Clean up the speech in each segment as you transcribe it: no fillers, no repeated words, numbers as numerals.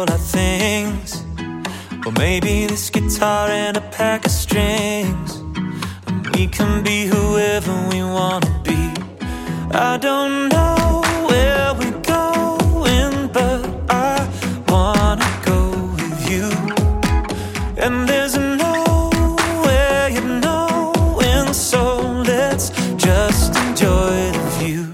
all our things. Or maybe this guitar and a pack of strings, and we can be whoever we wanna be. I don't know where we're going, but I wanna go with you. And there's no way of knowing, so let's just enjoy the view.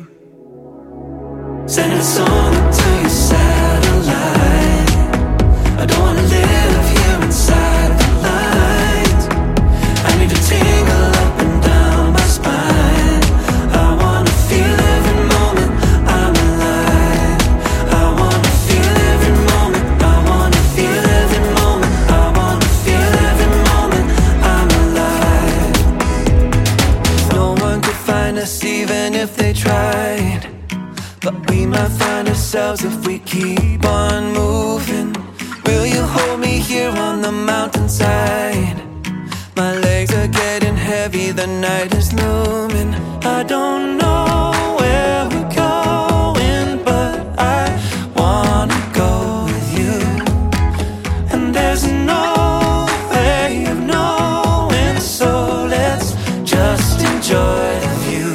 Send a song to your satellite. I don't wanna live here inside the light. I need to tingle up and down my spine. I wanna feel every moment I'm alive. I wanna feel every moment. I wanna feel every moment. I wanna feel every moment I'm alive. No one could find us even if they tried, but we might find ourselves if we keep on moving. Will you hold me here on the mountainside? My legs are getting heavy, the night is looming. I don't know where we're going, but I wanna go with you. And there's no way of knowing, so let's just enjoy the view.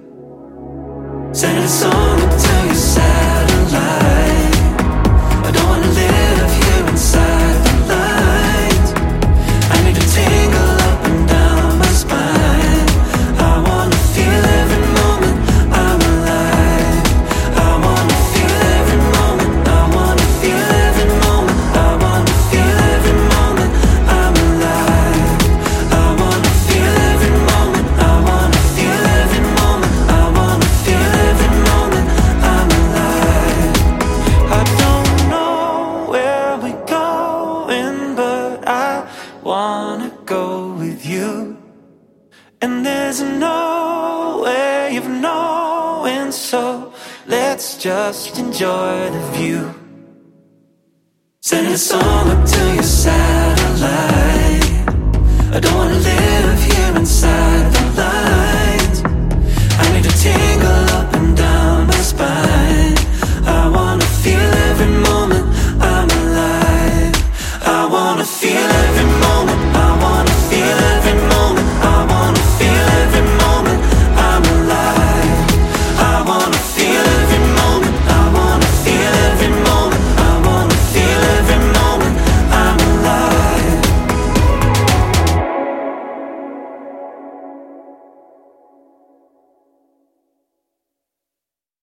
Send a song to your satellite. I don't wanna live here inside the light. I need to tingle up and down my spine. I wanna feel every moment I'm alive. I wanna feel every moment. I wanna feel every moment. I wanna feel every moment I'm alive. I wanna feel every moment. I wanna feel every moment. I wanna feel every moment I'm alive. I don't know where we're going, but I wanna go with you. And there's no way of knowing, so let's just enjoy the view. Send a song up to your satellite. I don't wanna live here inside